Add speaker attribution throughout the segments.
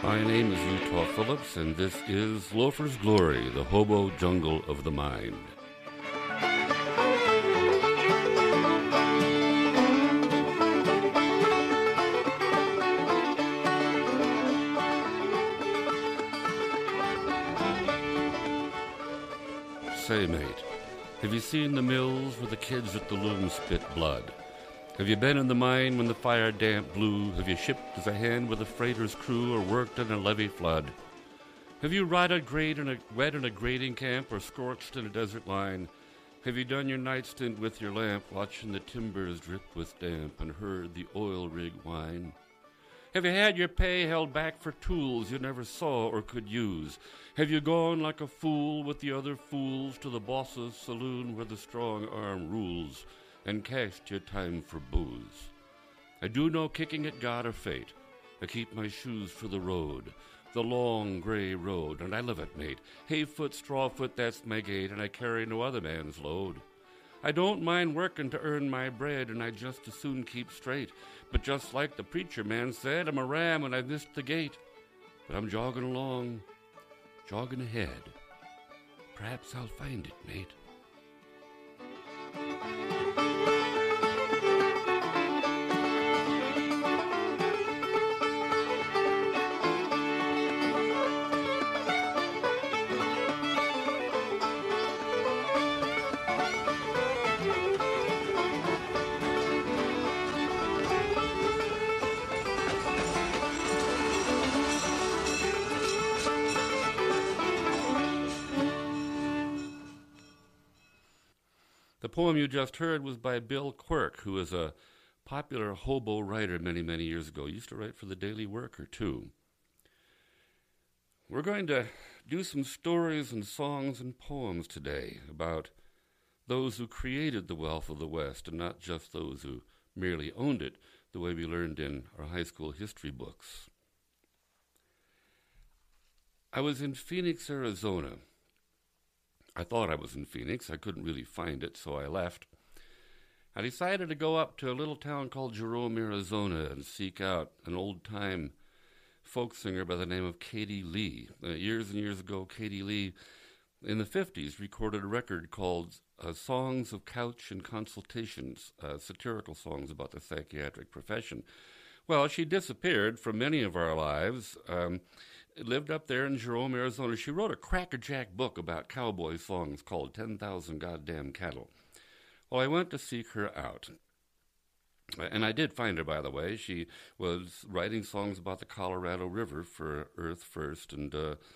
Speaker 1: My name is Utah Phillips, and this is Loafer's Glory, the hobo jungle of the mind. Say, mate, have you seen the mills where the kids at the loom spit blood? Have you been in the mine when the fire damp blew? Have you shipped as a hand with a freighter's crew or worked in a levee flood? Have you rotted wet in a grading camp or scorched in a desert line? Have you done your night stint with your lamp, watching the timbers drip with damp and heard the oil rig whine? Have you had your pay held back for tools you never saw or could use? Have you gone like a fool with the other fools to the boss's saloon where the strong arm rules, and cast your time for booze? I do no kicking at God or fate. I keep my shoes for the road, the long gray road, and I live it, mate. Hayfoot, strawfoot, that's my gait, and I carry no other man's load. I don't mind working to earn my bread, and I just as soon keep straight. But just like the preacher man said, I'm a ram and I've missed the gate. But I'm jogging along, jogging ahead. Perhaps I'll find it, mate. The poem you just heard was by Bill Quirk, who was a popular hobo writer many, many years ago. He used to write for the Daily Worker, too. We're going to do some stories and songs and poems today about those who created the wealth of the West and not just those who merely owned it, the way we learned in our high school history books. I was in Phoenix, Arizona. I thought I was in Phoenix. I couldn't really find it, so I left. I decided to go up to a little town called Jerome, Arizona, and seek out an old-time folk singer by the name of Katie Lee. Years and years ago, Katie Lee, in the 50s, recorded a record called Songs of Couch and Consultations, satirical songs about the psychiatric profession. Well, she disappeared from many of our lives. Lived up there in Jerome, Arizona. She wrote a crackerjack book about cowboy songs called 10,000 Goddamn Cattle. Well, I went to seek her out. And I did find her, by the way. She was writing songs about the Colorado River for Earth First and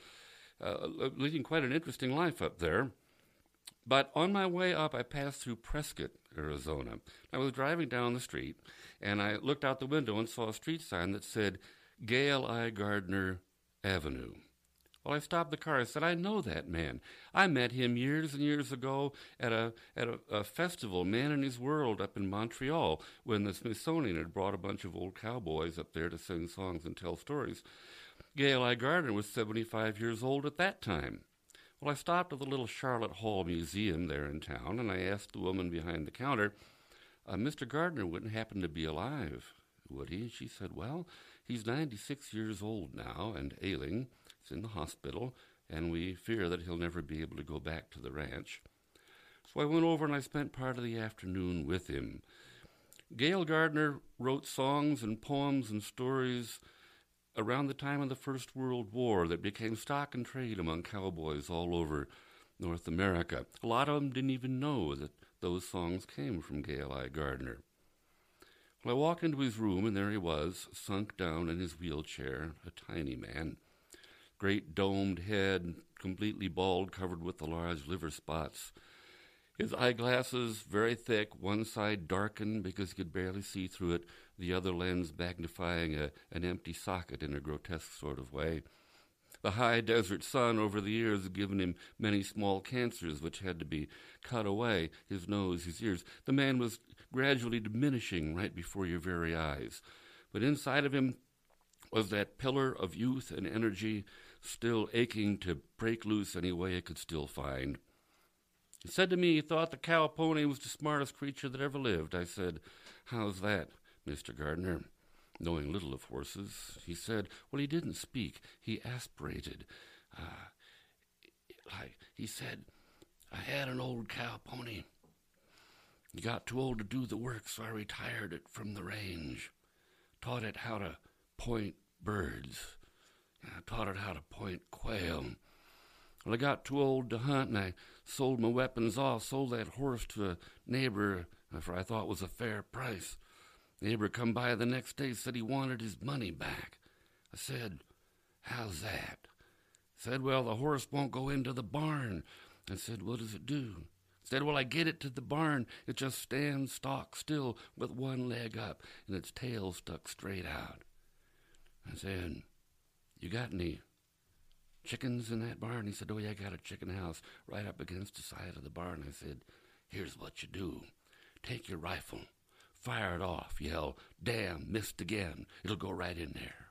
Speaker 1: leading quite an interesting life up there. But on my way up, I passed through Prescott, Arizona. I was driving down the street, and I looked out the window and saw a street sign that said, Gail I. Gardner Avenue. Well, I stopped the car. I said, I know that man. I met him years and years ago at a festival, Man in His World, up in Montreal, when the Smithsonian had brought a bunch of old cowboys up there to sing songs and tell stories. Gail I. Gardner was 75 years old at that time. Well, I stopped at the little Charlotte Hall Museum there in town, and I asked the woman behind the counter, Mr. Gardner wouldn't happen to be alive, would he? She said, well, he's 96 years old now and ailing. He's in the hospital, and we fear that he'll never be able to go back to the ranch. So I went over and I spent part of the afternoon with him. Gail Gardner wrote songs and poems and stories around the time of the First World War that became stock and trade among cowboys all over North America. A lot of them didn't even know that those songs came from Gail I. Gardner. Well, I walked into his room, and there he was, sunk down in his wheelchair, a tiny man. Great domed head, completely bald, covered with the large liver spots. His eyeglasses, very thick, one side darkened because he could barely see through it, the other lens magnifying an empty socket in a grotesque sort of way. The high desert sun over the years had given him many small cancers which had to be cut away, his nose, his ears. The man was gradually diminishing right before your very eyes. But inside of him was that pillar of youth and energy, still aching to break loose any way it could still find. He said to me he thought the cow pony was the smartest creature that ever lived. I said, "How's that, Mr. Gardner?" knowing little of horses. He said, well, he didn't speak. He aspirated. He said, I had an old cow pony. He got too old to do the work, so I retired it from the range. Taught it how to point birds. I taught it how to point quail. Well, I got too old to hunt, and I sold my weapons off, sold that horse to a neighbor, for I thought it was a fair price. Neighbor come by the next day, said he wanted his money back. I said, how's that? Said, well, the horse won't go into the barn. I said, what does it do? Said, well, I get it to the barn. It just stands stock still with one leg up and its tail stuck straight out. I said, you got any chickens in that barn? He said, oh, yeah, I got a chicken house right up against the side of the barn. I said, here's what you do. Take your rifle, fire it off, yell, damn, missed again. It'll go right in there.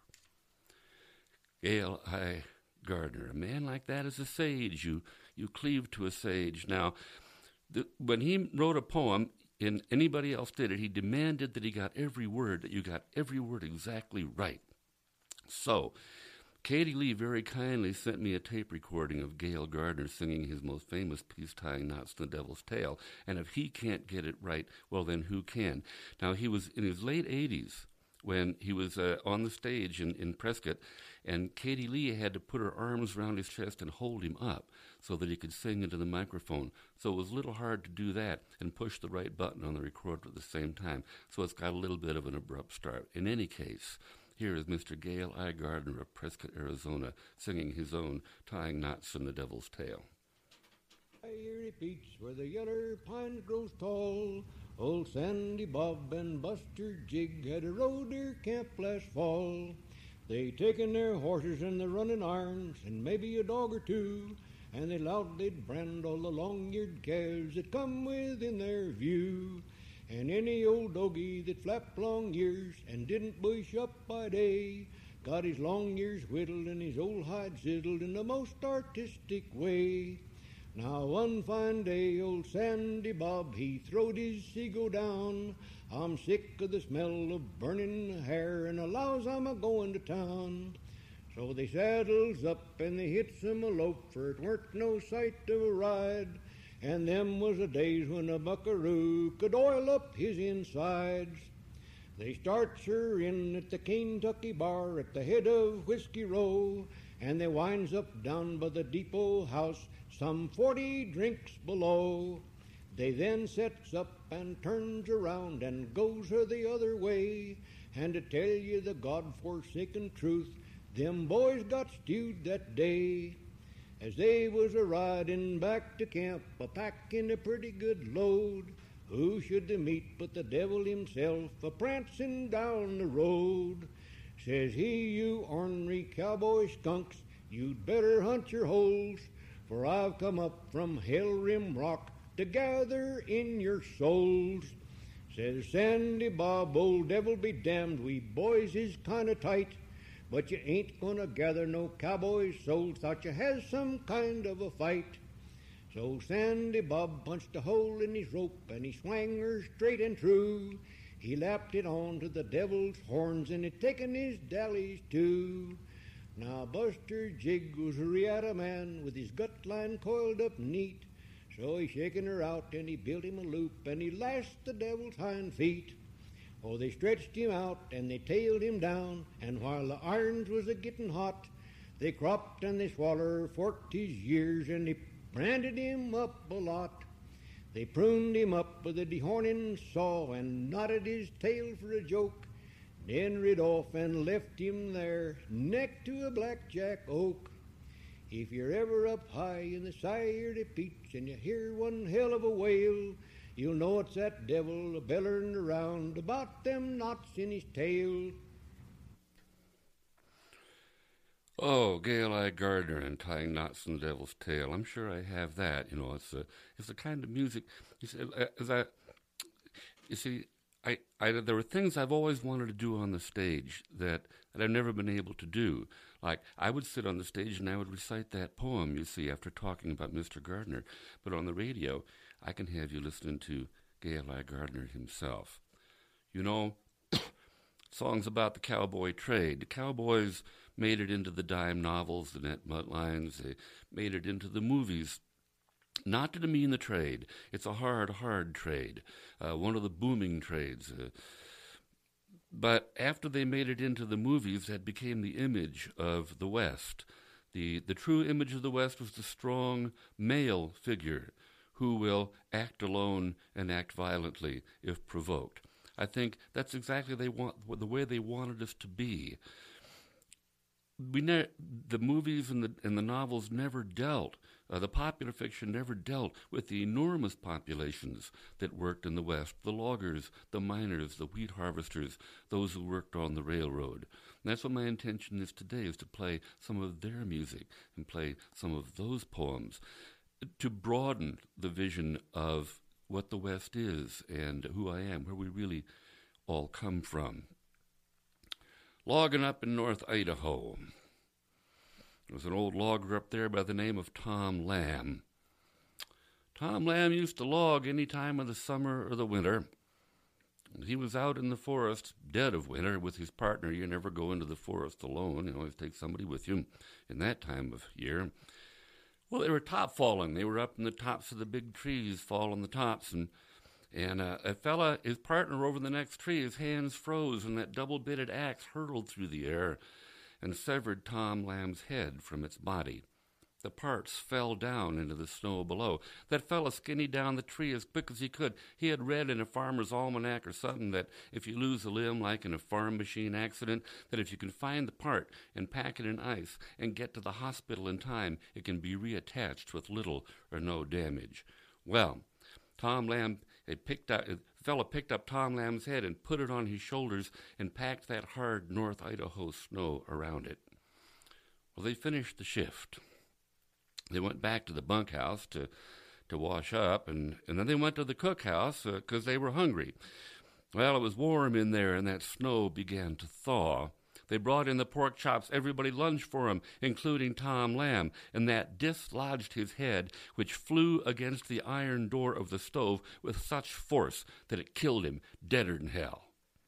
Speaker 1: Gale I. Gardner, a man like that is a sage. You cleave to a sage. Now, when he wrote a poem, and anybody else did it, he demanded that he got every word, that you got every word exactly right. So, Katie Lee very kindly sent me a tape recording of Gale Gardner singing his most famous piece, Tying Knots to the Devil's Tail. And if he can't get it right, well, then who can? Now, he was in his late 80s when he was on the stage in Prescott, and Katie Lee had to put her arms around his chest and hold him up so that he could sing into the microphone. So it was a little hard to do that and push the right button on the recorder at the same time. So it's got a little bit of an abrupt start. In any case, here is Mr. Gale I. Gardner of Prescott, Arizona, singing his own Tying Knots in the Devil's Tail.
Speaker 2: Fiery peaks where the yeller pine grows tall, old Sandy Bob and Buster Jig had a rode their camp last fall. They taken their horses and their running irons and maybe a dog or two, and they lowed they'd brand all the long-eared calves that come within their view. And any old doggy that flapped long ears and didn't bush up by day got his long ears whittled and his old hide sizzled in the most artistic way. Now one fine day old Sandy Bob, he throwed his seagull down. I'm sick of the smell of burning hair and allows I'm a-going to town. So they saddles up and they hits 'em a lope, for it weren't no sight of a ride. And them was the days when a buckaroo could oil up his insides. They starts her in at the Kentucky bar at the head of Whiskey Row, and they winds up down by the depot house some 40 drinks below. They then sets up and turns around and goes her the other way. And to tell you the God-forsaken truth, them boys got stewed that day. As they was a-riding back to camp, a-packing a pretty good load, who should they meet but the devil himself a-prancing down the road. Says he, you ornery cowboy skunks, you'd better hunt your holes, for I've come up from Hell Rim Rock to gather in your souls. Says Sandy Bob, old devil be damned, we boys is kind of tight, but you ain't gonna gather no cowboy souls, thought you had some kind of a fight. So Sandy Bob punched a hole in his rope and he swang her straight and true. He lapped it on to the devil's horns and it taken his dallies too. Now Buster Jig was a riata man with his gut line coiled up neat. So he shaken her out and he built him a loop and he lashed the devil's hind feet. Oh, they stretched him out and they tailed him down, and while the irons was a-getting hot, they cropped and they swaller, forked his years, and they branded him up a lot. They pruned him up with a dehorning saw and knotted his tail for a joke, then rid off and left him there, neck to a blackjack oak. If you're ever up high in the side of peaks and you hear one hell of a wail, you'll know it's that devil a-bellerin' around about them knots in his tail.
Speaker 1: Oh, Gale I. Gardner and Tying Knots in the Devil's Tail. I'm sure I have that. You know, it's the kind of music. There were things I've always wanted to do on the stage that I've never been able to do. Like, I would sit on the stage and I would recite that poem, you see, after talking about Mr. Gardner. But on the radio, I can have you listening to Gale I. Gardner himself. You know, songs about the cowboy trade. The cowboys made it into the dime novels, the net lines. They made it into the movies. Not to demean the trade. It's a hard trade, one of the booming trades. But after they made it into the movies, that became the image of the West. The true image of the West was the strong male figure who will act alone and act violently if provoked. I think that's exactly the way they wanted us to be. The movies and the novels never dealt, the popular fiction never dealt with the enormous populations that worked in the West, the loggers, the miners, the wheat harvesters, those who worked on the railroad. And that's what my intention is today, is to play some of their music and play some of those poems to broaden the vision of what the West is and who I am, where we really all come from. Logging up in North Idaho. There was an old logger up there by the name of Tom Lamb. Tom Lamb used to log any time of the summer or the winter. He was out in the forest, dead of winter, with his partner. You never go into the forest alone. You always take somebody with you in that time of year. Well, they were top falling. They were up in the tops of the big trees, falling the tops, and a fella, his partner, over the next tree, his hands froze, and that double-bitted axe hurtled through the air and severed Tom Lamb's head from its body. The parts fell down into the snow below. That fella skinnied down the tree as quick as he could. He had read in a farmer's almanac or something that if you lose a limb, like in a farm machine accident, that if you can find the part and pack it in ice and get to the hospital in time, it can be reattached with little or no damage. Well, Tom Lamb picked up Tom Lamb's head and put it on his shoulders and packed that hard North Idaho snow around it. Well, they finished the shift. They went back to the bunkhouse to wash up, and then they went to the cookhouse because they were hungry. Well, it was warm in there, and that snow began to thaw. They brought in the pork chops. Everybody lunged for him, including Tom Lamb, and that dislodged his head, which flew against the iron door of the stove with such force that it killed him deader than hell.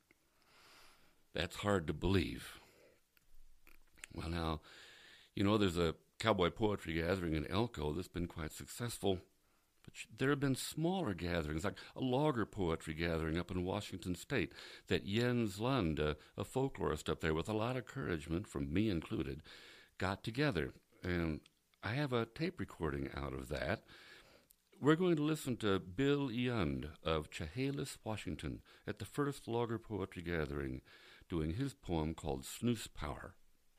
Speaker 1: That's hard to believe. Well, now, there's a cowboy poetry gathering in Elko that's been quite successful. But there have been smaller gatherings, like a logger poetry gathering up in Washington State, that Jens Lund, a folklorist up there with a lot of encouragement, from me included, got together. And I have a tape recording out of that. We're going to listen to Bill Yund of Chehalis, Washington, at the first logger poetry gathering, doing his poem called Snooze Power.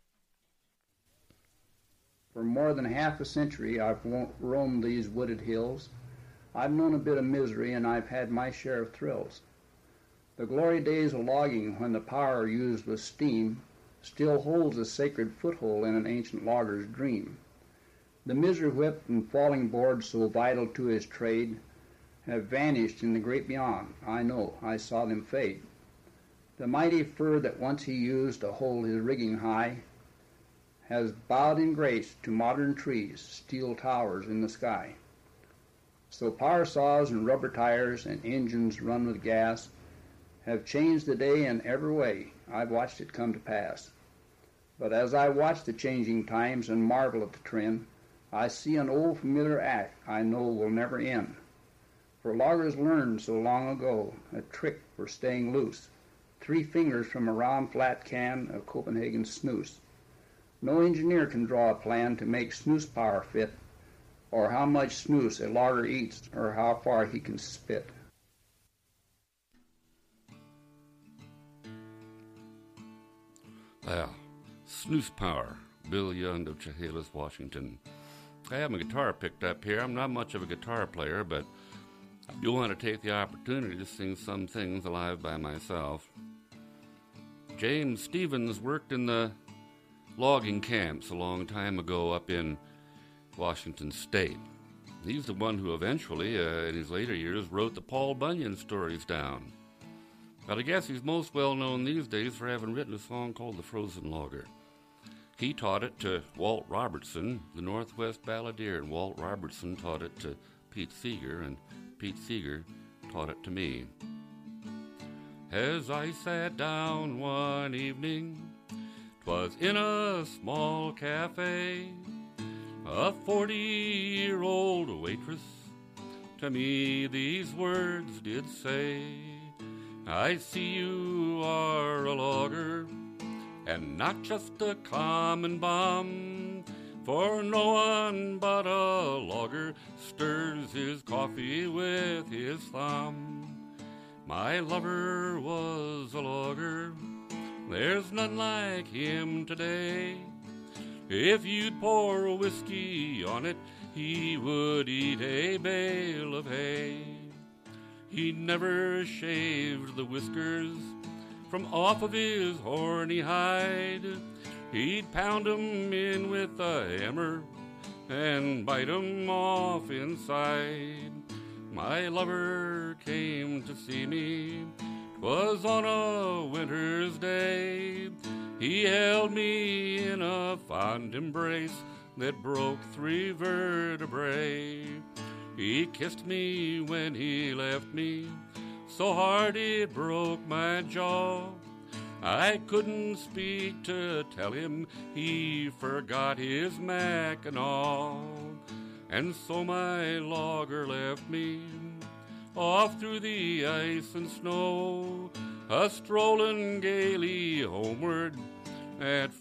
Speaker 3: For more than half a century I've roamed these wooded hills. I've known a bit of misery, and I've had my share of thrills. The glory days of logging, when the power used was steam, still holds a sacred foothold in an ancient logger's dream. The misery whip and falling boards, so vital to his trade, have vanished in the great beyond. I know, I saw them fade. The mighty fir that once he used to hold his rigging high has bowed in grace to modern trees, steel towers in the sky. So power saws and rubber tires and engines run with gas have changed the day in every way. I've watched it come to pass. But as I watch the changing times and marvel at the trend, I see an old familiar act I know will never end. For loggers learned so long ago a trick for staying loose, 3 fingers from a round flat can of Copenhagen snooze. No engineer can draw a plan to make snooze power fit, or how much snooze a logger eats, or how far he can spit.
Speaker 1: Snooze Power, Bill Yund of Chehalis, Washington. I have my guitar picked up here. I'm not much of a guitar player, but I do want to take the opportunity to sing some things live by myself. James Stevens worked in the logging camps a long time ago up in Washington State. He's the one who eventually, in his later years, wrote the Paul Bunyan stories down. But I guess he's most well known these days for having written a song called The Frozen Logger. He taught it to Walt Robertson, the Northwest Balladeer, and Walt Robertson taught it to Pete Seeger, and Pete Seeger taught it to me. as I sat down one evening. 'Twas in a small cafe. A 40-year-old waitress to me these words did say, I see you are a logger, and not just a common bum, for no one but a logger stirs his coffee with his thumb. My lover was a logger, there's none like him today. If you'd pour whiskey on it, he would eat a bale of hay. He never shaved the whiskers from off of his horny hide. He'd pound 'em in with a hammer and bite 'em off inside. My lover came to see me, 'twas on a winter's day. He held me in a fond embrace that broke 3 vertebrae. He kissed me when he left me, so hard it broke my jaw. I couldn't speak to tell him he forgot his Mackinaw. And so my logger left me off through the ice and snow, a-strolling gaily homeward at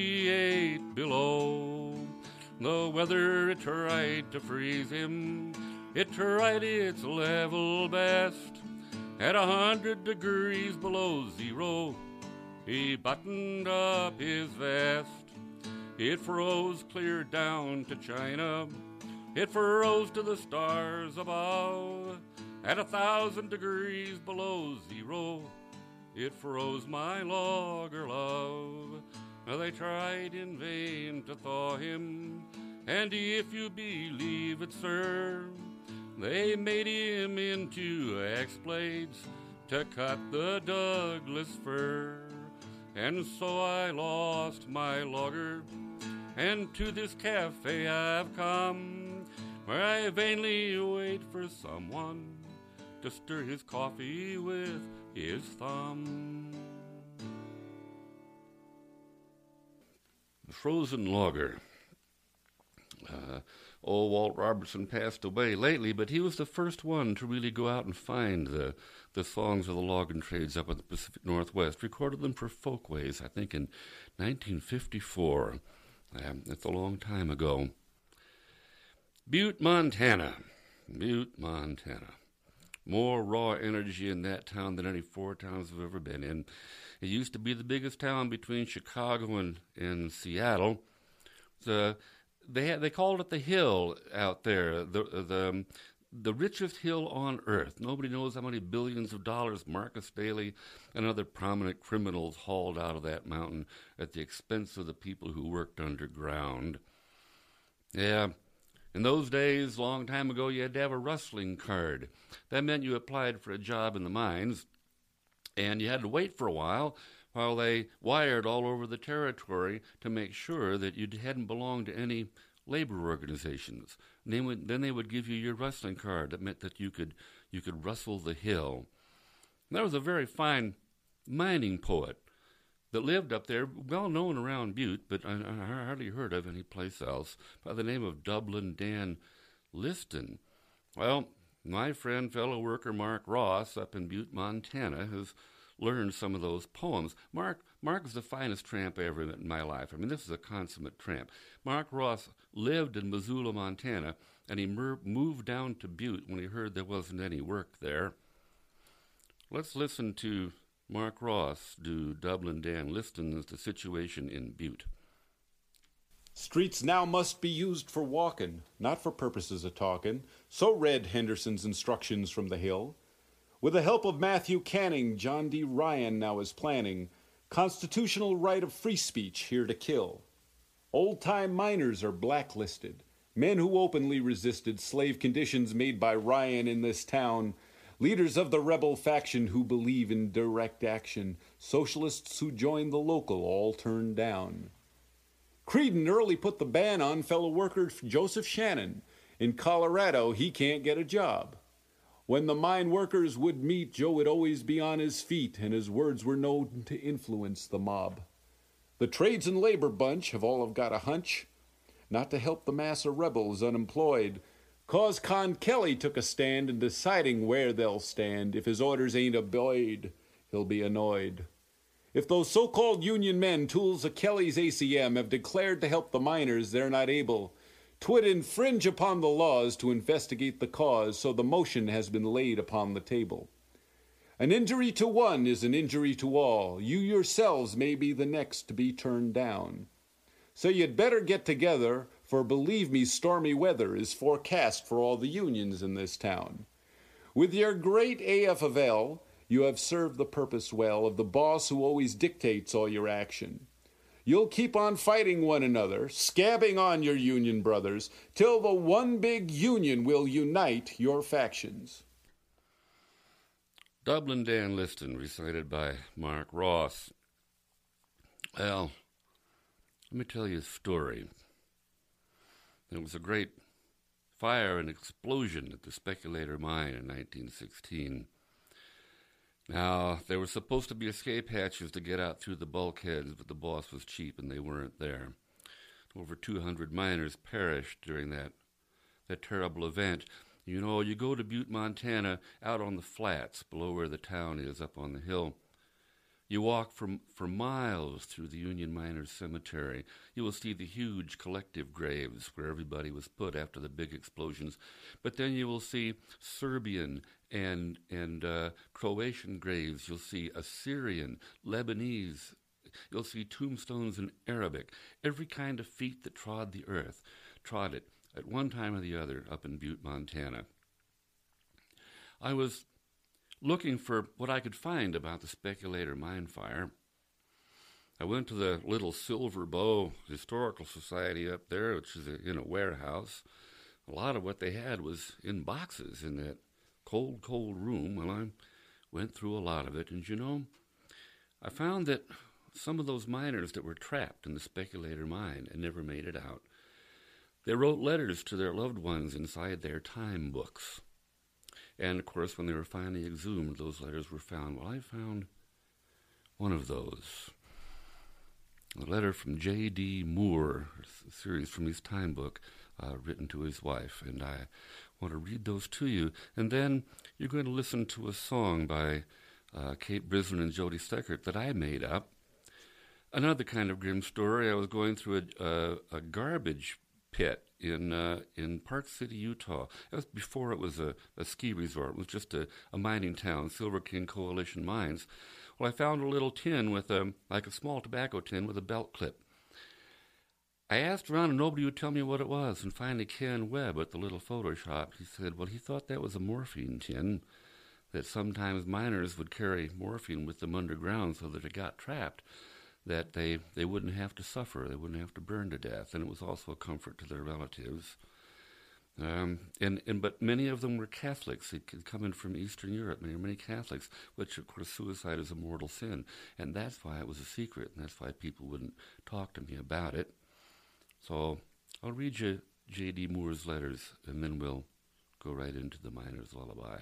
Speaker 1: 48 below. The weather, it tried to freeze him, it tried its level best. At 100 degrees below zero, he buttoned up his vest. It froze clear down to China, it froze to the stars above. At 1,000 degrees below zero, it froze my logger love. They tried in vain to thaw him, and if you believe it, sir, they made him into axe blades to cut the Douglas fir. And so I lost my logger, and to this cafe I've come, where I vainly wait for someone to stir his coffee with his thumb. The Frozen Logger. Old Walt Robertson passed away lately, but he was the first one to really go out and find the songs of the logging trades up in the Pacific Northwest. Recorded them for Folkways, I think, in 1954. That's a long time ago. Butte, Montana. Butte, Montana. More raw energy in that town than any 4 towns I've ever been in. It used to be the biggest town between Chicago and Seattle. They called it the Hill out there, the richest hill on earth. Nobody knows how many billions of dollars Marcus Daly and other prominent criminals hauled out of that mountain at the expense of the people who worked underground. Yeah. In those days, a long time ago, you had to have a rustling card. That meant you applied for a job in the mines, and you had to wait for a while they wired all over the territory to make sure that you hadn't belonged to any labor organizations. And then they would give you your rustling card. That meant that you could rustle the hill. And there was a very fine mining poet that lived up there, well known around Butte, but I hardly heard of any place else, by the name of Dublin Dan Liston. Well, my friend, fellow worker Mark Ross up in Butte, Montana, has learned some of those poems. Mark is the finest tramp I ever met in my life. I mean, this is a consummate tramp. Mark Ross lived in Missoula, Montana, and he moved down to Butte when he heard there wasn't any work there. Let's listen to Mark Ross do Dublin Dan Liston's The Situation in Butte.
Speaker 4: Streets now must be used for walking, not for purposes of talking. So read Henderson's instructions from the Hill. With the help of Matthew Canning, John D. Ryan now is planning constitutional right of free speech here to kill. Old-time miners are blacklisted. Men who openly resisted slave conditions made by Ryan in this town. Leaders of the rebel faction who believe in direct action. Socialists who joined the local all turned down. Creedon early put the ban on fellow worker Joseph Shannon. In Colorado, he can't get a job. When the mine workers would meet, Joe would always be on his feet, and his words were known to influence the mob. The trades and labor bunch have got a hunch not to help the mass of rebels unemployed, 'cause Con Kelly took a stand in deciding where they'll stand. If his orders ain't obeyed, he'll be annoyed. If those so-called union men, tools of Kelly's ACM, have declared to help the miners, they're not able. 'Twould infringe upon the laws to investigate the cause, so the motion has been laid upon the table. An injury to one is an injury to all. You yourselves may be the next to be turned down. So you'd better get together, for believe me, stormy weather is forecast for all the unions in this town. With your great AF of L, you have served the purpose well of the boss who always dictates all your action. You'll keep on fighting one another, scabbing on your union brothers, till the one big union will unite your factions.
Speaker 1: Dublin Dan Liston, recited by Mark Ross. Well, let me tell you a story. There was a great fire and explosion at the Speculator Mine in 1916. Now, there were supposed to be escape hatches to get out through the bulkheads, but the boss was cheap and they weren't there. Over 200 miners perished during that terrible event. You know, you go to Butte, Montana, out on the flats below where the town is, up on the hill. You walk for miles through the Union Miners Cemetery. You will see the huge collective graves where everybody was put after the big explosions. But then you will see Serbian and Croatian graves. You'll see Assyrian, Lebanese. You'll see tombstones in Arabic. Every kind of feet that trod the earth trod it at one time or the other up in Butte, Montana. I was looking for what I could find about the Speculator Mine fire. I went to the little Silver Bow Historical Society up there, which is in a warehouse. A lot of what they had was in boxes in that cold, cold room. Well, I went through a lot of it, and you know, I found that some of those miners that were trapped in the Speculator Mine and never made it out, they wrote letters to their loved ones inside their time books. And, of course, when they were finally exhumed, those letters were found. Well, I found one of those. A letter from J.D. Moore, a series from his time book, written to his wife. And I want to read those to you. And then you're going to listen to a song by Kate Brislin and Jody Steckert that I made up. Another kind of grim story. I was going through a garbage pit in Park City, Utah. That was before it was a ski resort. It was just a mining town, Silver King Coalition Mines. Well, I found a little tin with like a small tobacco tin with a belt clip. I asked around and nobody would tell me what it was. And finally Ken Webb at the little photo shop, he said, well, he thought that was a morphine tin, that sometimes miners would carry morphine with them underground so that it got trapped, that they wouldn't have to suffer, they wouldn't have to burn to death, and it was also a comfort to their relatives. But many of them were Catholics, coming from Eastern Europe, many Catholics, which of course suicide is a mortal sin, and that's why it was a secret, and that's why people wouldn't talk to me about it. So I'll read you J.D. Moore's letters, and then we'll go right into the Miner's Lullaby.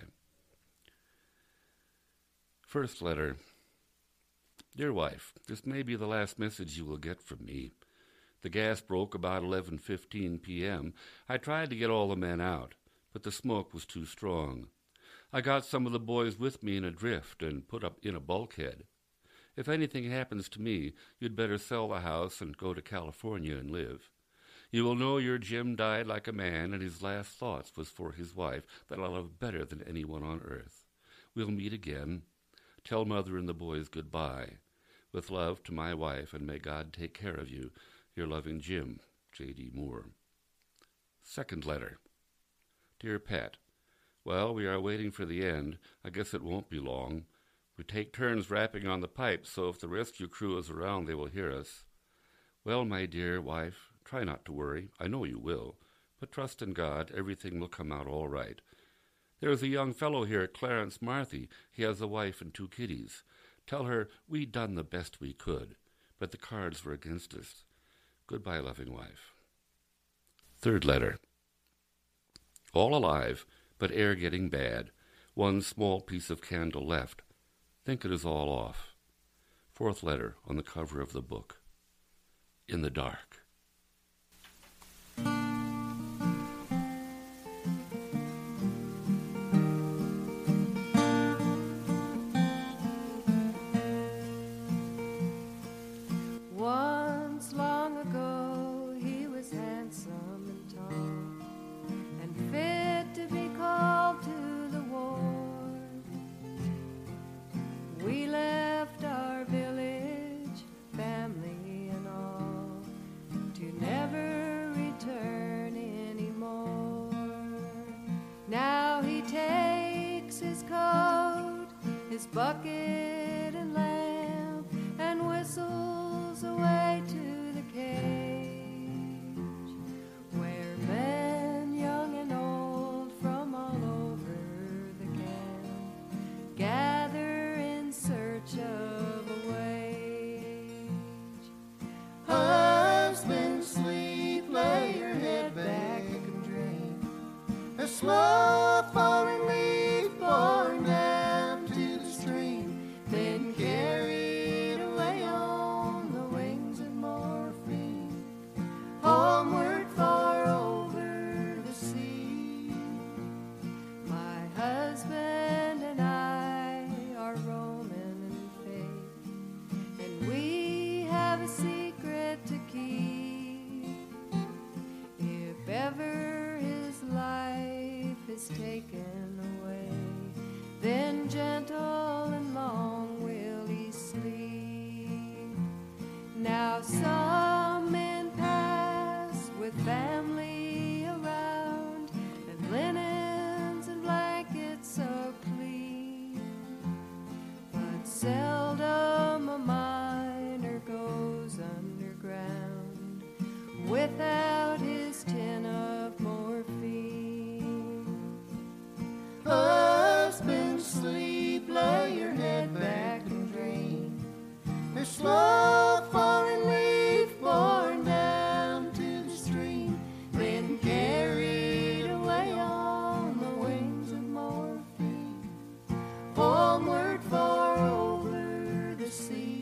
Speaker 1: First letter. Dear wife, this may be the last message you will get from me. The gas broke about 11:15 p.m. I tried to get all the men out, but the smoke was too strong. I got some of the boys with me in a drift and put up in a bulkhead. If anything happens to me, you'd better sell the house and go to California and live. You will know your Jim died like a man, and his last thoughts was for his wife that I love better than anyone on earth. We'll meet again. Tell Mother and the boys goodbye. With love to my wife, and may God take care of you. Your loving Jim, J.D. Moore. Second letter. Dear Pat, well, we are waiting for the end. I guess it won't be long. We take turns rapping on the pipes, so if the rescue crew is around, they will hear us. Well, my dear wife, try not to worry. I know you will. But trust in God, everything will come out all right. There is a young fellow here, Clarence Marthy. He has a wife and 2 kiddies. Tell her we done the best we could, but the cards were against us. Goodbye, loving wife. Third letter. All alive, but air getting bad. One small piece of candle left. Think it is all off. Fourth letter on the cover of the book. In the dark.
Speaker 5: Once long ago he was handsome and tall and fit to be called to the war. We left our village, family and all, to never return anymore. Now he takes his coat, his bucket and lamp, and whistles away to the cage, where men young and old from all over the camp gather in search of a wage. Husband, sleep, lay your head back and dream. A slow falling leaf borne down to the stream, then carried away on the wings of morphine, homeward far over the sea. My husband and I are roaming in faith, and we have a secret to keep. If ever his life is taken away, then gentle and long will he sleep. Now some men pass with family around, and linens and blankets so clean, but seldom a miner goes underground without his tin of morphine. Husband, sleep, lay your head back and dream. A slow falling leaf borne down to the stream, then carried away on the wings of morphine, homeward far over the sea.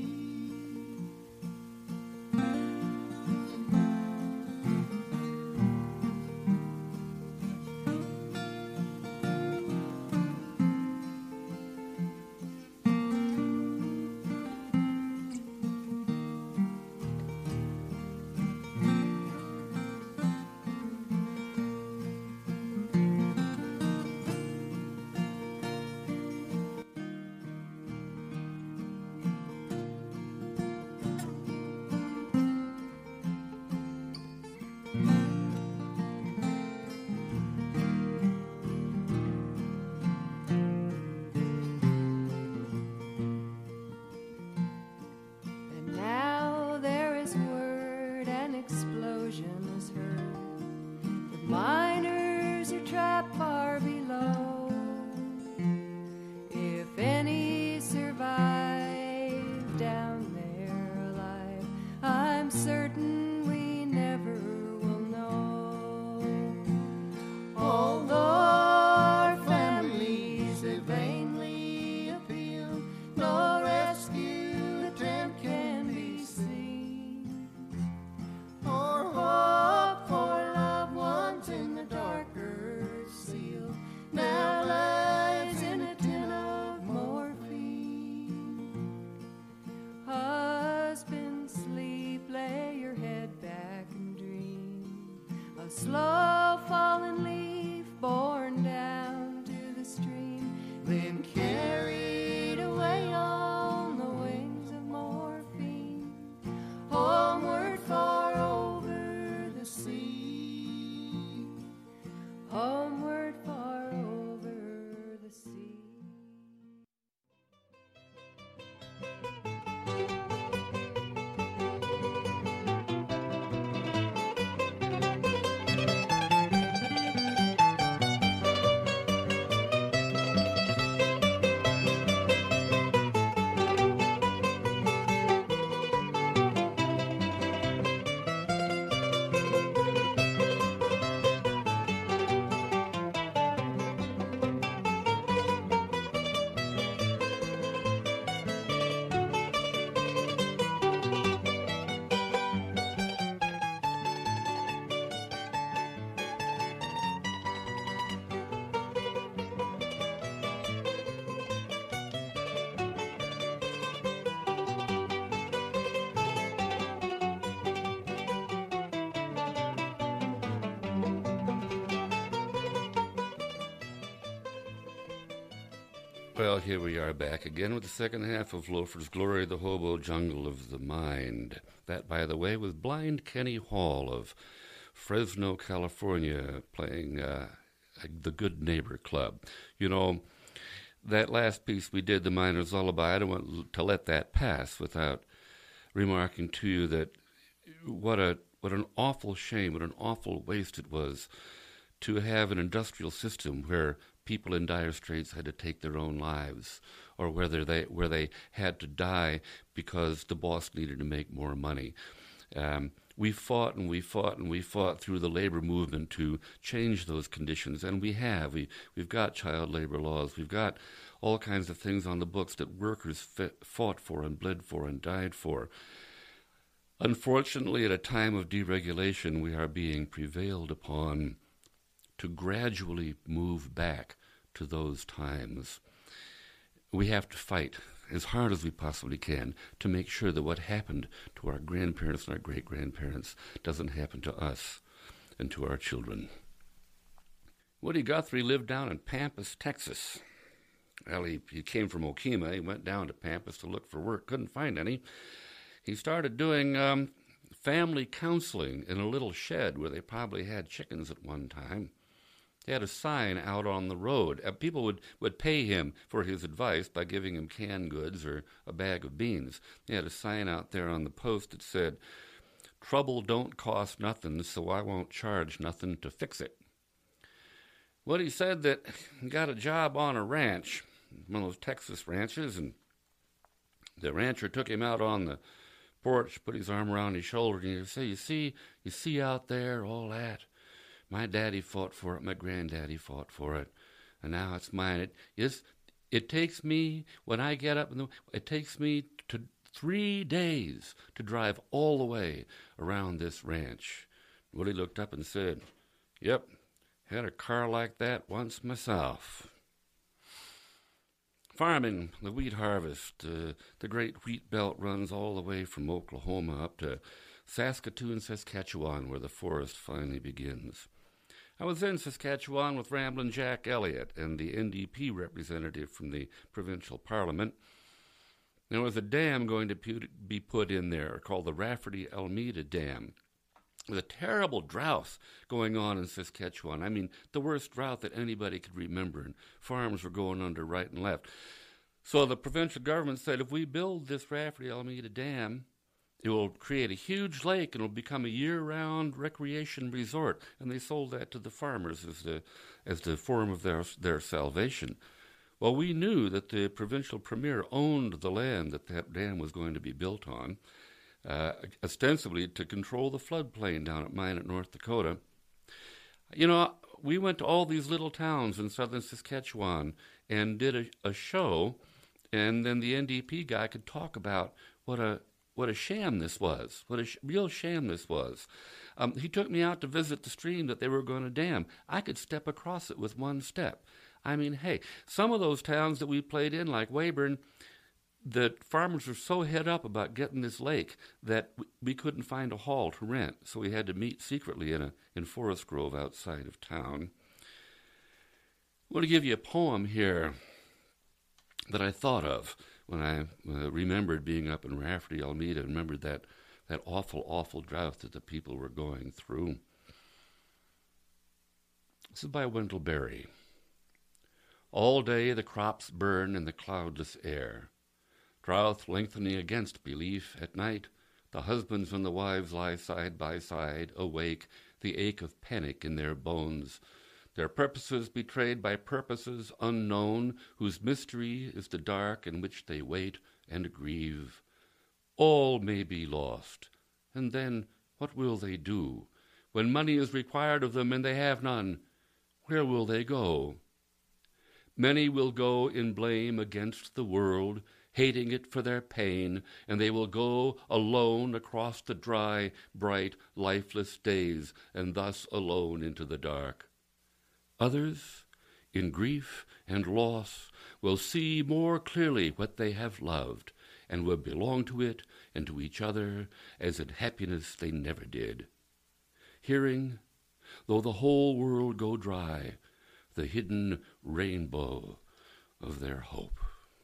Speaker 5: And now there is word an explosion is heard. The miners are trapped far below. If any survive down there alive, I'm certain we never will know. Although our families have vainly appealed, no rescue attempt can be seen, or hope for loved ones in the darker seal now lies in a tin of morphine. Husband, sleep, lay your head back and dream. A slow falling leaf borne down to the stream, then carried away on the wings of morphine, homeward far over the sea, homeward far over the sea.
Speaker 1: Well, here we are back again with the second half of Loafer's Glory, the Hobo Jungle of the Mind. That, by the way, was Blind Kenny Hall of Fresno, California, playing the Good Neighbor Club. You know, that last piece we did, The Miner's Lullaby, I don't want to let that pass without remarking to you that what an awful shame, what an awful waste it was to have an industrial system where people in dire straits had to take their own lives, or where they had to die because the boss needed to make more money. We fought and we fought and we fought through the labor movement to change those conditions, and we have. We've got child labor laws. We've got all kinds of things on the books that workers fought for and bled for and died for. Unfortunately, at a time of deregulation, we are being prevailed upon to gradually move back to those times. We have to fight as hard as we possibly can to make sure that what happened to our grandparents and our great-grandparents doesn't happen to us and to our children. Woody Guthrie lived down in Pampas, Texas. Well, he came from Okima. He went down to Pampas to look for work, couldn't find any. He started doing family counseling in a little shed where they probably had chickens at one time. He had a sign out on the road. People would pay him for his advice by giving him canned goods or a bag of beans. He had a sign out there on the post that said, "Trouble don't cost nothing, so I won't charge nothing to fix it." Well, he said that he got a job on a ranch, one of those Texas ranches, and the rancher took him out on the porch, put his arm around his shoulder, and he said, you see out there all that? My daddy fought for it, my granddaddy fought for it, and now it's mine. It takes me, when I get up, it takes me to 3 days to drive all the way around this ranch. Willie looked up and said, "Yep, had a car like that once myself." Farming, the wheat harvest, the great wheat belt runs all the way from Oklahoma up to Saskatoon, Saskatchewan, where the forest finally begins. I was in Saskatchewan with Ramblin' Jack Elliott and the NDP representative from the provincial parliament. There was a dam going to be put in there called the Rafferty-Almeida Dam. There's a terrible drought going on in Saskatchewan. I mean, the worst drought that anybody could remember, and farms were going under right and left. So the provincial government said, if we build this Rafferty-Almeida Dam, it will create a huge lake and it will become a year-round recreation resort. And they sold that to the farmers as the form of their salvation. Well, we knew that the provincial premier owned the land that dam was going to be built on, ostensibly to control the floodplain down at Minot, North Dakota. You know, we went to all these little towns in southern Saskatchewan and did a show, and then the NDP guy could talk about what a sham this was, what a real sham this was. He took me out to visit the stream that they were going to dam. I could step across it with one step. I mean, hey, some of those towns that we played in, like Weyburn, the farmers were so head up about getting this lake that we couldn't find a hall to rent, so we had to meet secretly in Forest Grove outside of town. I want to give you a poem here that I thought of when I remembered being up in Rafferty-Almeida, and remembered that awful, awful drought that the people were going through. This is by Wendell Berry. All day the crops burn in the cloudless air, drouth lengthening against belief. At night the husbands and the wives lie side by side, awake, the ache of panic in their bones, their purposes betrayed by purposes unknown, whose mystery is the dark in which they wait and grieve. All may be lost, and then what will they do? When money is required of them and they have none, where will they go? Many will go in blame against the world, hating it for their pain, and they will go alone across the dry, bright, lifeless days, and thus alone into the dark. Others, in grief and loss, will see more clearly what they have loved, and will belong to it and to each other as in happiness they never did. Hearing, though the whole world go dry, the hidden rainbow of their hope.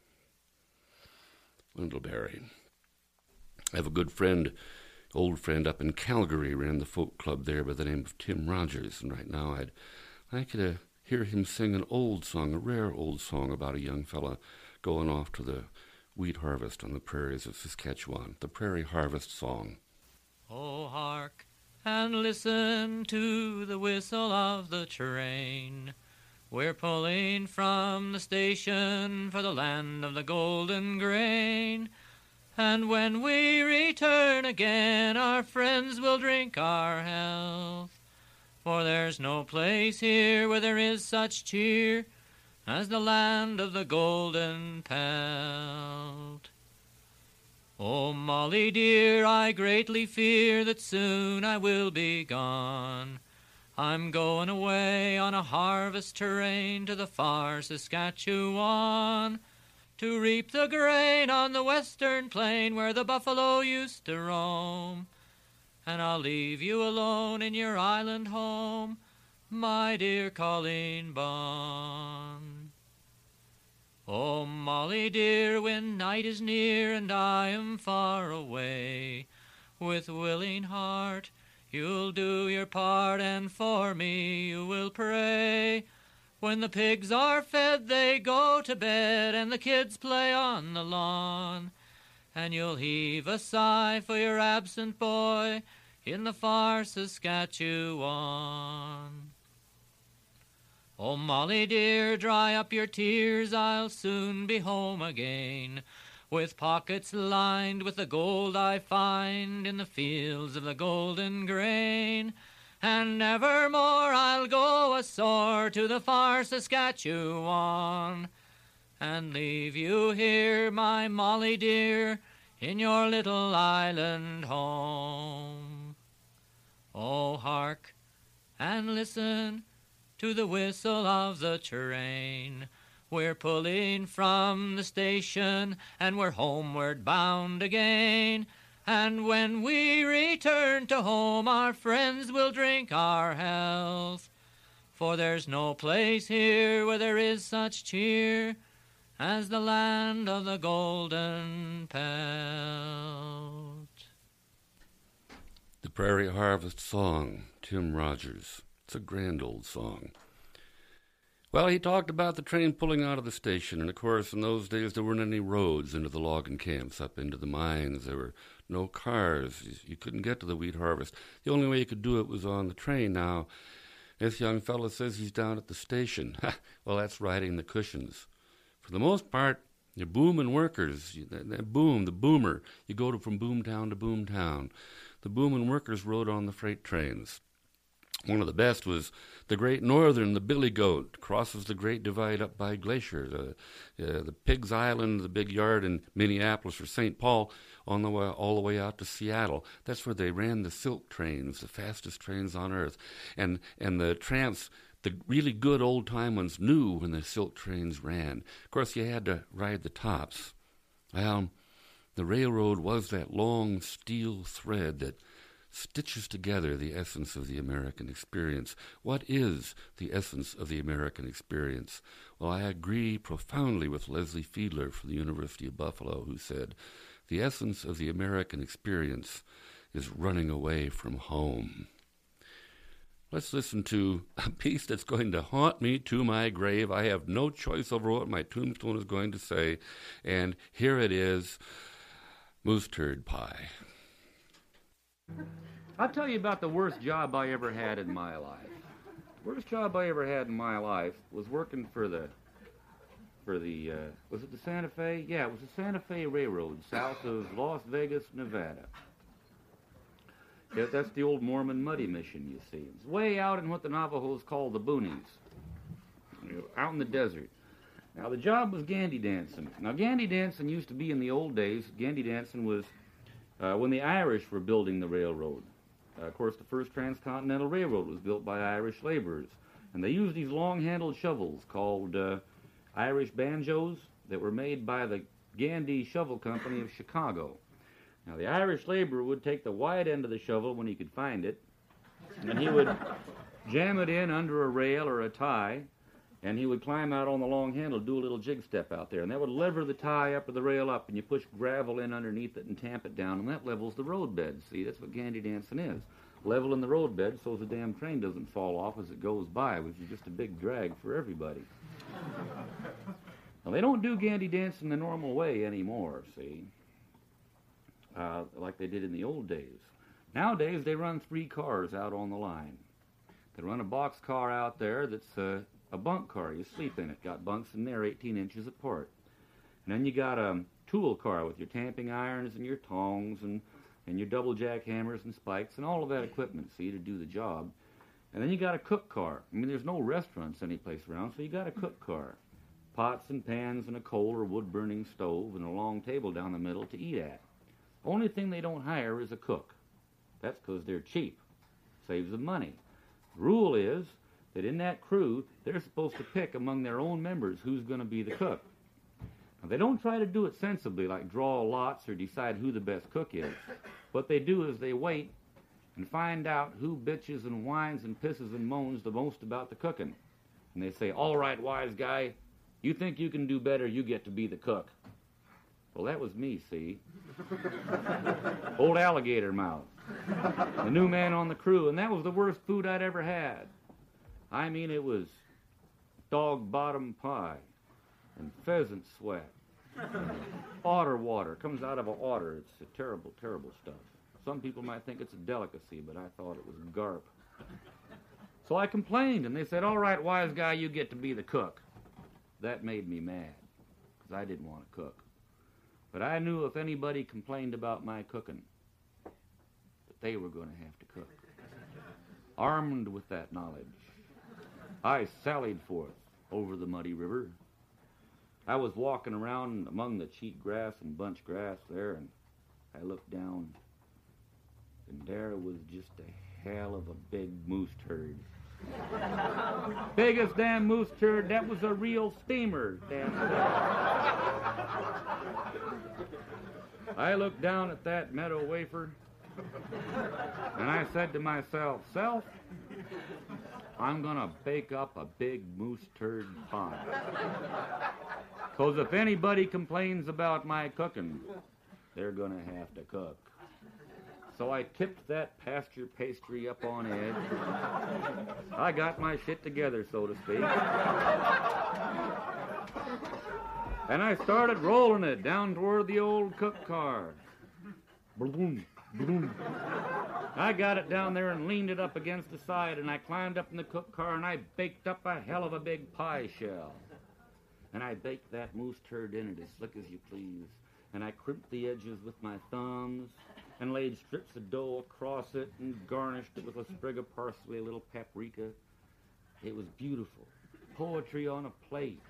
Speaker 1: Wendell-Berry. I have a good friend, old friend up in Calgary, ran the folk club there by the name of Tim Rogers, and right now I'd like to hear him sing an old song, a rare old song about a young fella going off to the wheat harvest on the prairies of Saskatchewan, the Prairie Harvest Song.
Speaker 6: Oh, hark and listen to the whistle of the train. We're pulling from the station for the land of the golden grain. And when we return again, our friends will drink our health. For there's no place here where there is such cheer as the land of the golden pelt. Oh, Molly dear, I greatly fear that soon I will be gone. I'm going away on a harvest terrain to the far Saskatchewan, to reap the grain on the western plain where the buffalo used to roam. And I'll leave you alone in your island home, my dear Colleen Bawn. Oh, Molly dear, when night is near and I am far away, with willing heart you'll do your part, and for me you will pray. When the pigs are fed, they go to bed, and the kids play on the lawn. And you'll heave a sigh for your absent boy in the far Saskatchewan. Oh, Molly dear, dry up your tears, I'll soon be home again, with pockets lined with the gold I find in the fields of the golden grain. And nevermore I'll go a-soar to the far Saskatchewan, and leave you here, my Molly dear, in your little island home. Oh, hark and listen to the whistle of the train. We're pulling from the station, and we're homeward bound again. And when we return to home, our friends will drink our health. For there's no place here where there is such cheer as the land of the golden pelt.
Speaker 1: The Prairie Harvest Song, Tim Rogers. It's a grand old song. Well, he talked about the train pulling out of the station, and of course in those days there weren't any roads into the logging camps, up into the mines. There were no cars. You couldn't get to the wheat harvest. The only way you could do it was on the train. Now, this young fellow says he's down at the station. Well, that's riding the cushions. For the most part, you're booming workers. That boom, the boomer. You go from boomtown to boomtown. The booming workers rode on the freight trains. One of the best was the Great Northern, the Billy Goat, crosses the Great Divide up by Glacier, the Pigs Island, the big yard in Minneapolis or St. Paul, on the way, all the way out to Seattle. That's where they ran the silk trains, the fastest trains on earth. And the tramps, the really good old-time ones, knew when the silk trains ran. Of course, you had to ride the tops. Well, the railroad was that long steel thread that stitches together the essence of the American experience. What is the essence of the American experience? Well, I agree profoundly with Leslie Fiedler from the University of Buffalo, who said, the essence of the American experience is running away from home. Let's listen to a piece that's going to haunt me to my grave. I have no choice over what my tombstone is going to say, and here it is, Moose Turd Pie. I'll tell you about the worst job I ever had in my life. Worst job I ever had in my life was working for the was it the Santa Fe? Yeah, it was the Santa Fe Railroad, south of Las Vegas, Nevada. Yeah, that's the old Mormon Muddy Mission, you see. It's way out in what the Navajos call the boonies, out in the desert. Now, the job was gandy dancing. Now, gandy dancing used to be in the old days. Gandy dancing was when the Irish were building the railroad. Of course, the first transcontinental railroad was built by Irish laborers. And they used these long-handled shovels called Irish banjos that were made by the Gandy Shovel Company of Chicago. Now, the Irish laborer would take the wide end of the shovel when he could find it, and he would jam it in under a rail or a tie,
Speaker 7: And he would climb out on the long handle, do a little jig step out there, and that would lever the tie up or the rail up, and you push gravel in underneath it and tamp it down, and that levels the roadbed. See, that's what gandy dancing is. Leveling the roadbed so the damn train doesn't fall off as it goes by, which is just a big drag for everybody. Now, they don't do gandy dancing the normal way anymore, see, like they did in the old days. Nowadays, they run 3 cars out on the line. They run a box car out there that's a bunk car. You sleep in it. Got bunks in there 18 inches apart. And then you got a tool car with your tamping irons and your tongs and your double jackhammers and spikes and all of that equipment, see, to do the job. And then you got a cook car. I mean, there's no restaurants anyplace around, so you got a cook car. Pots and pans and a coal or wood-burning stove and a long table down the middle to eat at. Only thing they don't hire is a cook. That's because they're cheap. Saves them money. The rule is that in that crew, they're supposed to pick among their own members who's going to be the cook. Now, they don't try to do it sensibly, like draw lots or decide who the best cook is. What they do is they wait and find out who bitches and whines and pisses and moans the most about the cooking. And they say, all right, wise guy, you think you can do better, you get to be the cook. Well, that was me, see. Old alligator mouth. The new man on the crew, and that was the worst food I'd ever had. I mean, it was dog bottom pie and pheasant sweat. Otter water comes out of an otter. It's a terrible, terrible stuff. Some people might think it's a delicacy, but I thought it was garp. So I complained, and they said, all right, wise guy, you get to be the cook. That made me mad, because I didn't want to cook. But I knew if anybody complained about my cooking, that they were going to have to cook. Armed with that knowledge, I sallied forth over the muddy river. I was walking around among the cheat grass and bunch grass there, and I looked down, and there was just a hell of a big moose turd. Biggest damn moose turd. That was a real steamer, damn thing. I looked down at that meadow wafer, and I said to myself, Self, I'm going to bake up a big moose turd pie. Because if anybody complains about my cooking, they're going to have to cook. So I tipped that pasture pastry up on edge. I got my shit together, so to speak. And I started rolling it down toward the old cook car. Boom, boom. I got it down there and leaned it up against the side, and I climbed up in the cook car, and I baked up a hell of a big pie shell. And I baked that moose turd in it as slick as you please. And I crimped the edges with my thumbs and laid strips of dough across it and garnished it with a sprig of parsley, a little paprika. It was beautiful. Poetry on a plate.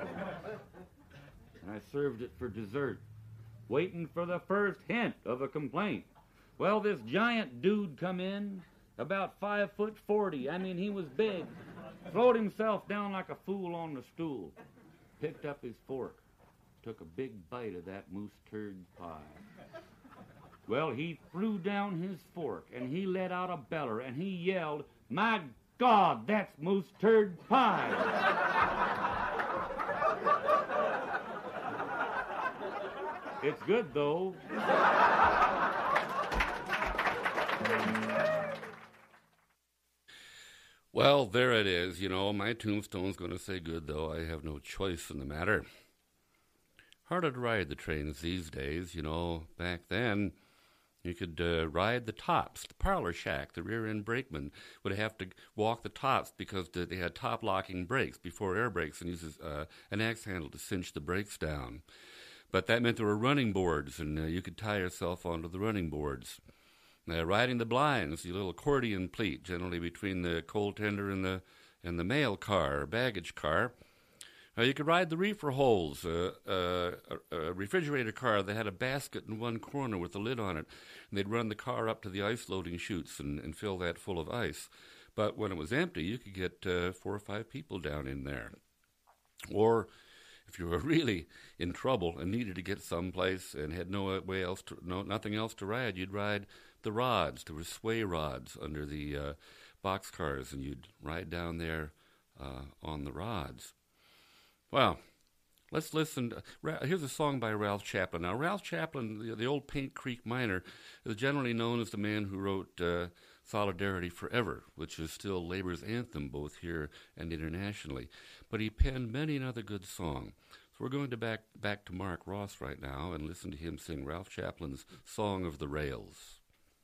Speaker 7: And I served it for dessert, waiting for the first hint of a complaint. Well, this giant dude come in, about 5'40". I mean, he was big. Throwed himself down like a fool on the stool. Picked up his fork. Took a big bite of that moose turd pie. Well, he threw down his fork, and he let out a beller, and he yelled, "My God, that's moose turd pie!" It's good, though.
Speaker 1: Well, there it is. You know, my tombstone's going to say good, though. I have no choice in the matter. Harder to ride the trains these days. You know, back then, you could ride the tops. The parlor shack, the rear-end brakeman would have to walk the tops because they had top-locking brakes before air brakes and uses an axe handle to cinch the brakes down. But that meant there were running boards, and you could tie yourself onto the running boards. Riding the blinds, the little accordion pleat, generally between the coal tender and the mail car or baggage car. You could ride the reefer holes, a refrigerator car that had a basket in one corner with a lid on it. And they'd run the car up to the ice loading chutes and fill that full of ice. But when it was empty, you could get 4 or 5 people down in there. Or if you were really in trouble and needed to get someplace and had nothing else to ride, you'd ride the rods. There were sway rods under the box cars, and you'd ride down there on the rods. Well, let's listen. Here's a song by Ralph Chaplin. Now, Ralph Chaplin, the old Paint Creek miner, is generally known as the man who wrote Solidarity Forever, which is still Labor's anthem both here and internationally. But he penned many another good song. So we're going to back to Mark Ross right now and listen to him sing Ralph Chaplin's Song of the Rails.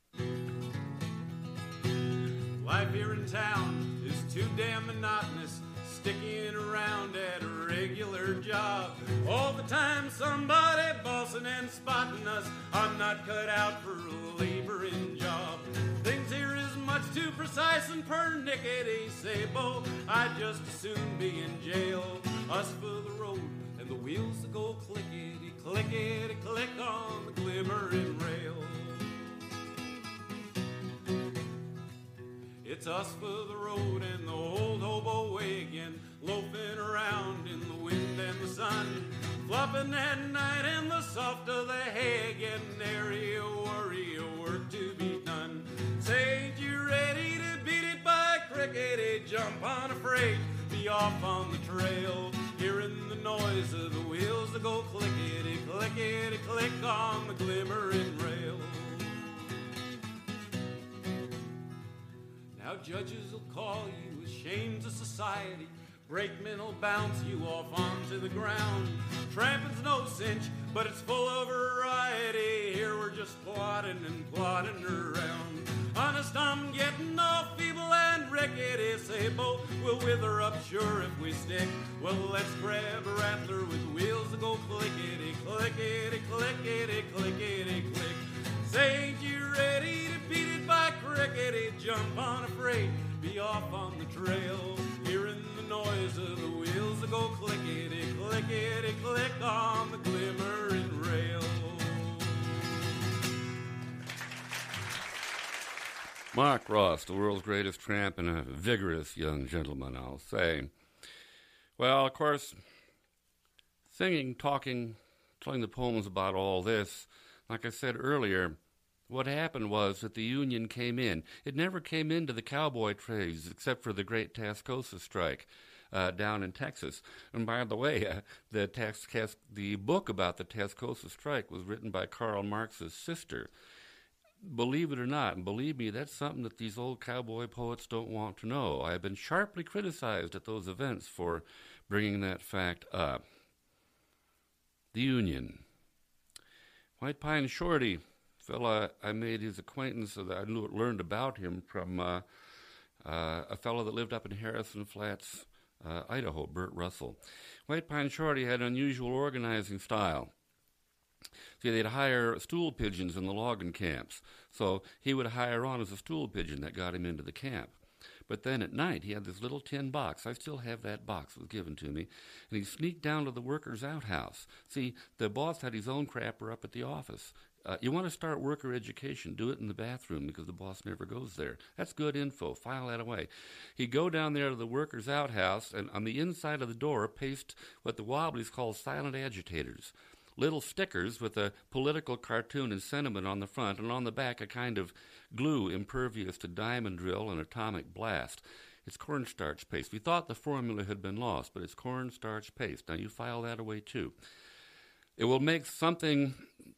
Speaker 8: Life here in town is too damn monotonous, sticking around at a regular job. All the time somebody bossing and spotting us. I'm not cut out for a laboring job. Things here is much too precise and pernickety sable. I'd just as soon be in jail. Us for the road and the wheels that go clickety, clickety, click on the glimmering rail. It's us for the road and the old hobo wagon, loafing around in the wind and the sun, flopping at night in the soft of the hay, getting nary a worry of work to be done. Say, ain't you ready to beat it by crickety? Jump on a freight, be off on the trail, hearing the noise of the wheels that go clickety, clickety, click on the glimmering rail. Now judges will call you ashamed of society. Brakemen will bounce you off onto the ground. Tramping's no cinch, but it's full of variety. Here we're just plodding and plodding around. Honest, I'm getting all feeble and rickety. Say both will wither up sure if we stick. Well, let's grab a rattler with wheels that go clickety, clickety, clickety, clickety, click. Say, ain't you ready to beat it by crickety? Jump on a freight, be off on the trail, hearing the noise of the wheels that go clickety, clickety, click on the glimmering rail.
Speaker 1: Mark Ross, the world's greatest tramp and a vigorous young gentleman, I'll say. Well, of course, singing, talking, telling the poems about all this, like I said earlier, what happened was that the Union came in. It never came into the cowboy trades except for the great Tascosa strike down in Texas. And by the way, the book about the Tascosa strike was written by Karl Marx's sister. Believe it or not, and believe me, that's something that these old cowboy poets don't want to know. I have been sharply criticized at those events for bringing that fact up. The Union. White Pine Shorty, fella, I made his acquaintance, that I learned about him from a fellow that lived up in Harrison Flats, Idaho, Bert Russell. White Pine Shorty had an unusual organizing style. See, they'd hire stool pigeons in the logging camps, so he would hire on as a stool pigeon. That got him into the camp. But then at night, he had this little tin box. I still have that box. It was given to me. And he sneaked down to the workers' outhouse. See, the boss had his own crapper up at the office. You want to start worker education, do it in the bathroom because the boss never goes there. That's good info. File that away. He'd go down there to the workers' outhouse, and on the inside of the door paste what the Wobblies call silent agitators. Little stickers with a political cartoon and sentiment on the front, and on the back a kind of glue impervious to diamond drill and atomic blast. It's cornstarch paste. We thought the formula had been lost, but it's cornstarch paste. Now you file that away too. It will make something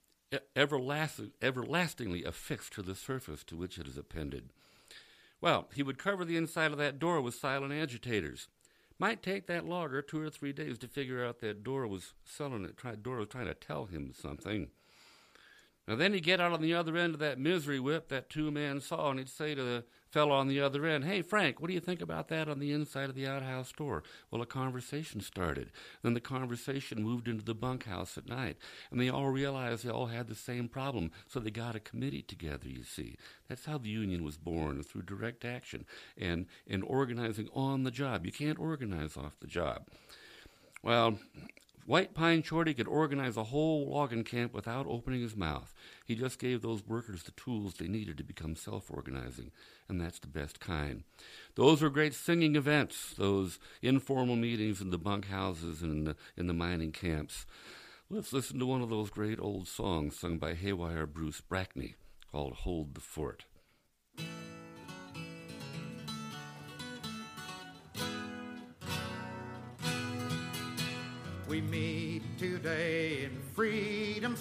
Speaker 1: everlastingly affixed to the surface to which it is appended. Well, he would cover the inside of that door with silent agitators. Might take that logger 2 or 3 days to figure out that door was selling it. Door was trying to tell him something. Now then he'd get out on the other end of that misery whip, that two-man saw, and he'd say to the fellow on the other end, "Hey, Frank, what do you think about that on the inside of the outhouse door?" Well, a conversation started. Then the conversation moved into the bunkhouse at night, and they all realized they all had the same problem, so they got a committee together, you see. That's how the Union was born, through direct action and organizing on the job. You can't organize off the job. Well, White Pine Shorty could organize a whole logging camp without opening his mouth. He just gave those workers the tools they needed to become self-organizing, and that's the best kind. Those were great singing events, those informal meetings in the bunkhouses and in the mining camps. Let's listen to one of those great old songs sung by Haywire Bruce Brackney called Hold the Fort.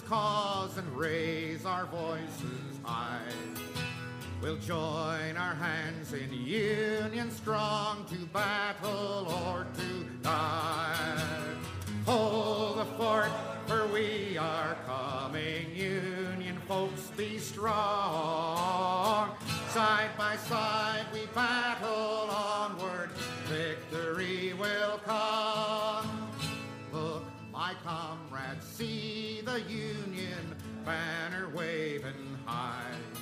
Speaker 9: cause and raise our voices high. We'll join our hands in union strong to battle or to die. Hold the fort, for we are coming. Union folks, be strong. Side by side we battle onward. Victory will come. Look, my comrades, see the Union banner waving high.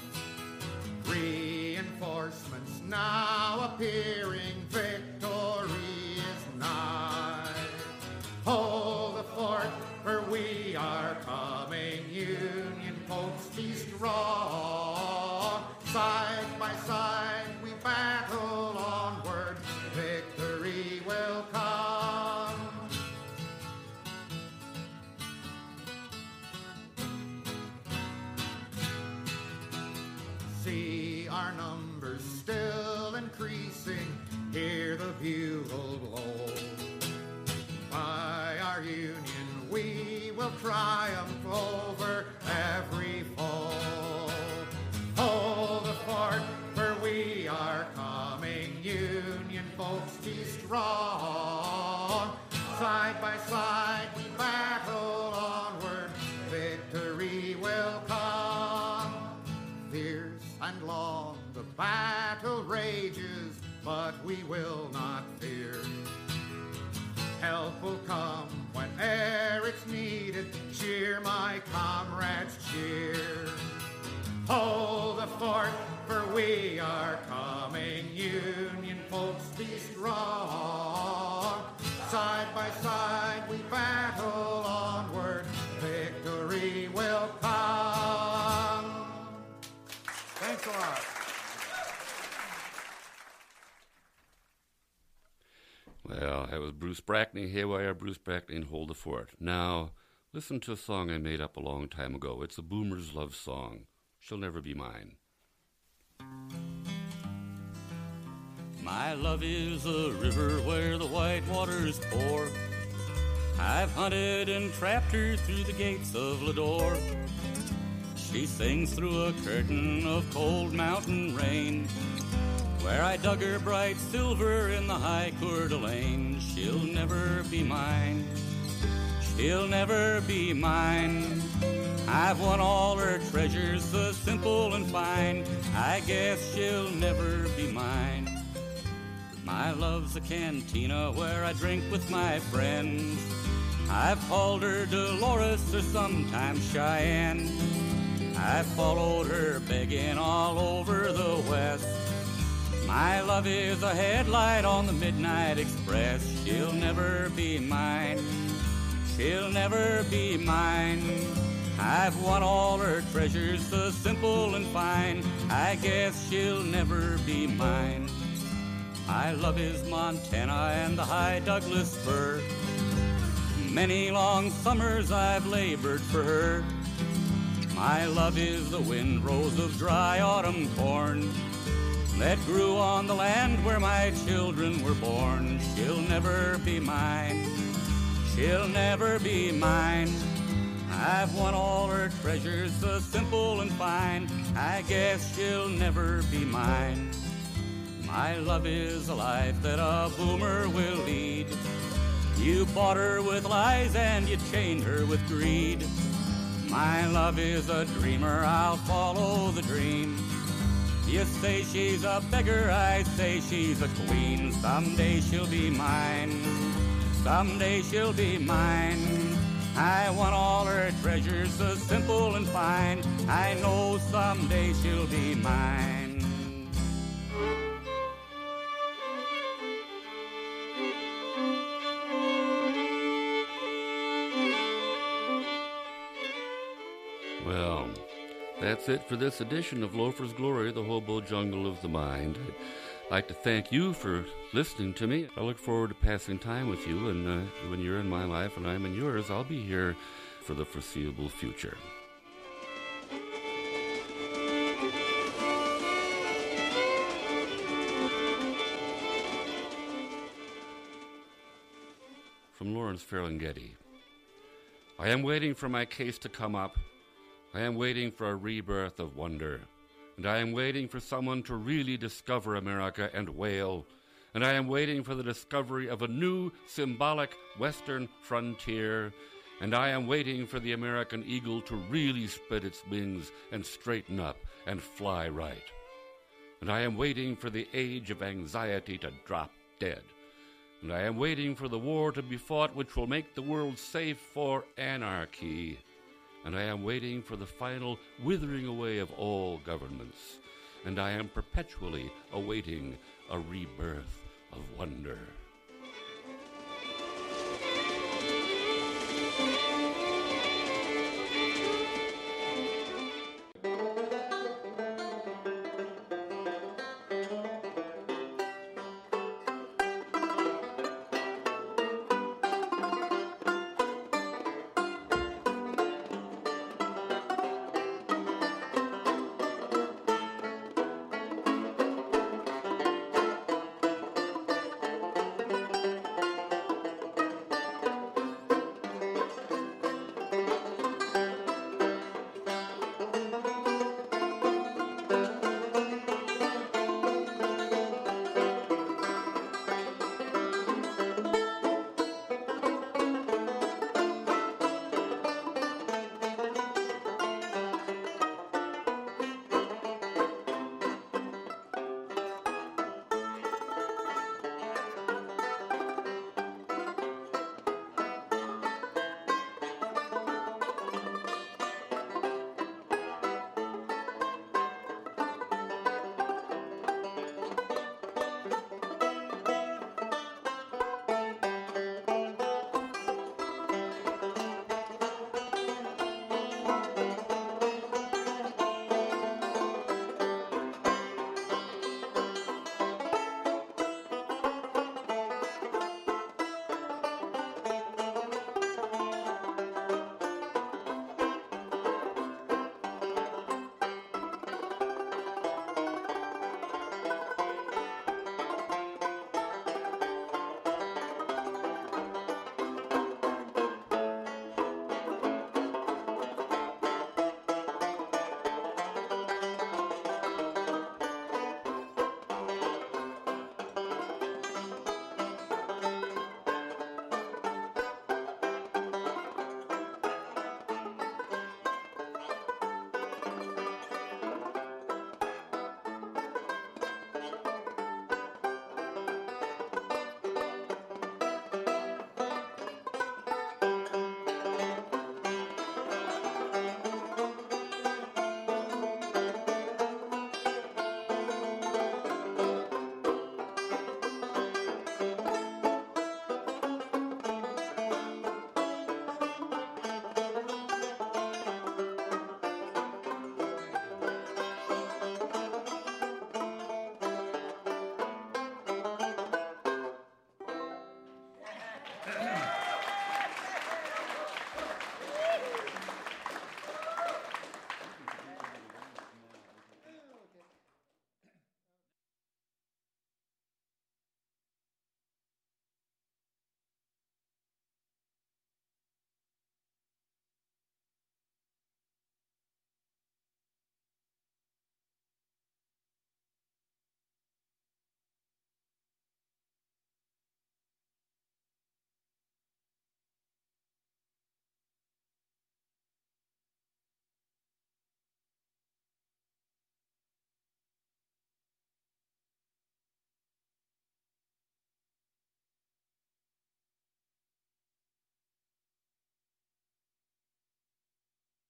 Speaker 9: Reinforcements now appearing, victory is nigh. Hold the fort, for we are coming. Union folks, be strong. Side by side we battle onward, victory will come. See our numbers still increasing, hear the bugle blow. By our union we will triumph over every foe. Hold the fort, for we are coming. Union folks, be strong. Side by side we battle onward, victory will come. Fierce and long the battle rages, but we will not fear. Help will come whene'er it's needed. Cheer, my comrades, cheer. Hold the fort, for we are coming. Union folks, be strong. Side by side we battle onward. Victory will come. Thanks a lot.
Speaker 1: Well, that was Bruce Brackney, Haywire, Bruce Brackney, and Hold the Fort. Now, listen to a song I made up a long time ago. It's a Boomer's love song. She'll Never Be Mine.
Speaker 6: My love is a river where the white waters pour. I've hunted and trapped her through the gates of Lodore. She sings through a curtain of cold mountain rain, where I dug her bright silver in the high Coeur d'Alene. She'll never be mine. She'll never be mine. I've won all her treasures, so simple and fine. I guess she'll never be mine. My love's a cantina where I drink with my friends. I've called her Dolores or sometimes Cheyenne. I've followed her begging all over the West. My love is a headlight on the Midnight Express. She'll never be mine. She'll never be mine. I've won all her treasures, so simple and fine. I guess she'll never be mine. My love is Montana and the high Douglas fir. Many long summers I've labored for her. My love is the windrows of dry autumn corn that grew on the land where my children were born. She'll never be mine. She'll never be mine. I've won all her treasures, so simple and fine. I guess she'll never be mine. My love is a life that a boomer will lead. You bought her with lies and you chained her with greed. My love is a dreamer, I'll follow the dream. You say she's a beggar, I say she's a queen. Someday she'll be mine. Someday she'll be mine. I want all her treasures, so simple and fine. I know someday she'll be mine.
Speaker 1: Well, that's it for this edition of Loafer's Glory, the Hobo Jungle of the Mind. I'd like to thank you for listening to me. I look forward to passing time with you, and when you're in my life and I'm in yours, I'll be here for the foreseeable future. From Lawrence Ferlinghetti. I am waiting for my case to come up. I am waiting for a rebirth of wonder. And I am waiting for someone to really discover America and wail. And I am waiting for the discovery of a new symbolic western frontier. And I am waiting for the American eagle to really spread its wings and straighten up and fly right. And I am waiting for the age of anxiety to drop dead. And I am waiting for the war to be fought which will make the world safe for anarchy. And I am waiting for the final withering away of all governments. And I am perpetually awaiting a rebirth of wonder.